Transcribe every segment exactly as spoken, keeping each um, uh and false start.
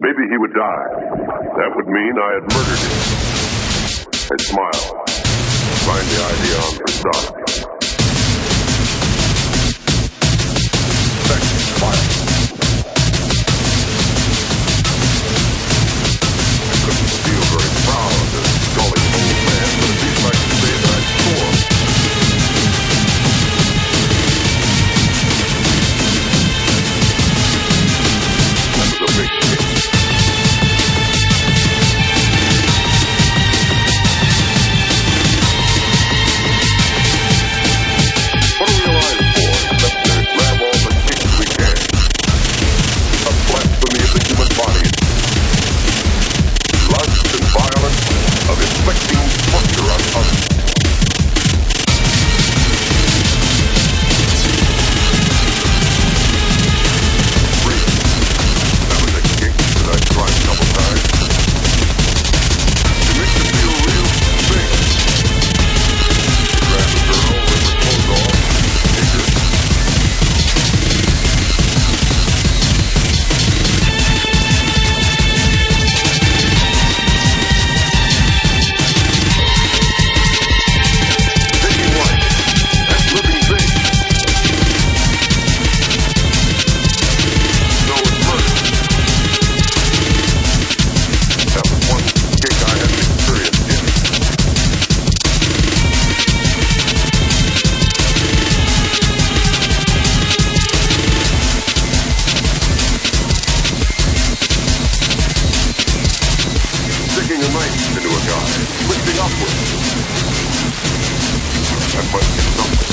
Maybe he would die. That would mean I had murdered him. I smiled. Signed the idea on for stock. Second, fire. I couldn't feel very proud of calling an old man, but at least I could say that I'd scored. That was a big hit. What do we realize for? Except to grab all the kicks we can. A blasphemy of the human body. Lust and violence of inflicting torture on others. Free. That was a kick that I tried a couple times. It makes you feel real big. You grab a girl with her clothes off, kick her. Taking life. That's living big. No, it's murder. That was one kick I hadn't experienced yet. Sticking a knife into a guy, lifting upward. That must be something.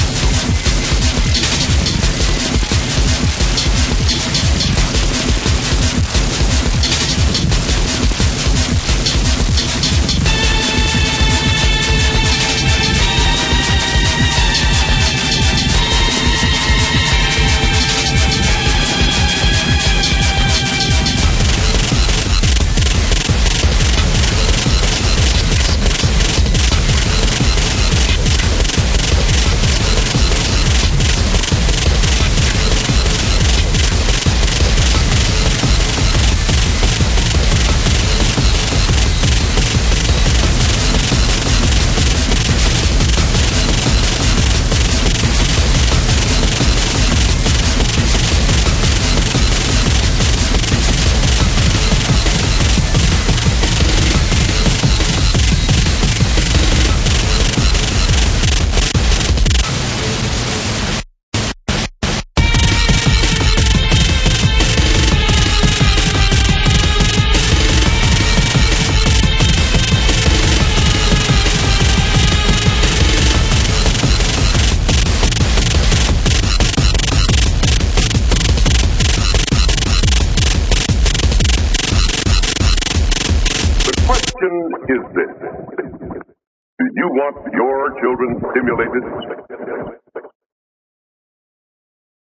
The question is this. Do you want your children stimulated?